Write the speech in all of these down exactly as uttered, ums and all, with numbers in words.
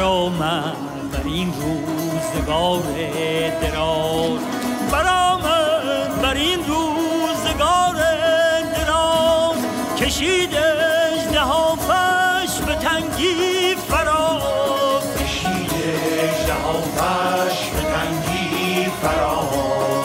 برآمد بر این روزگار دراز، برآمد بر این روزگار دراز، کشید اژدهافش به تنگی فراز، کشید اژدهافش به تنگی فراز.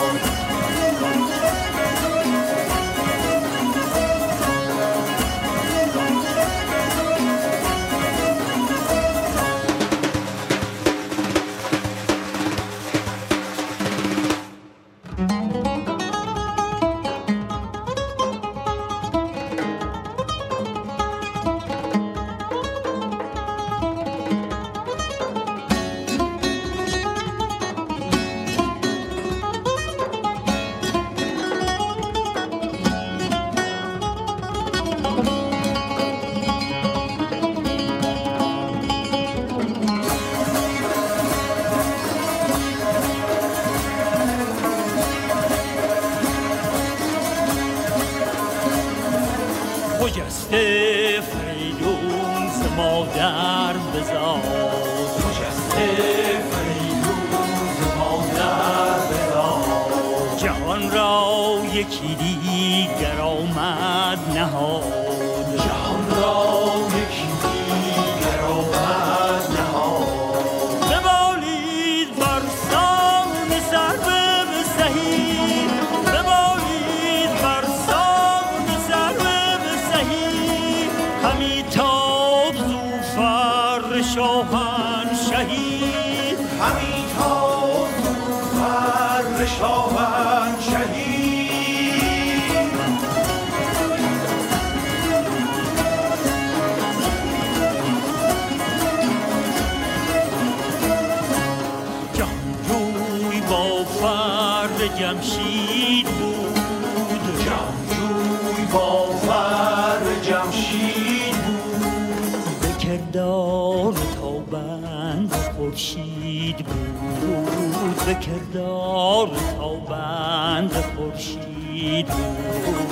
خجسته فریدون ز مادر بزاد، خجسته فریدون ز مادر بزاد، جهان را یکی دیگر آمد نهاد، جهان را یکی دیگر آمد نهاد. ببالید بر سان سرو سهی، ببالید بر سان سرو سهی، همی تاب زو فر شاهنشهی، همی تاب زو فر شاهنشهی. جهانجوی با فر جمشید بود، جهانجوی با فر جمشید بود، به کردار تابند خورشید بود، به کردار تابند خورشید بود.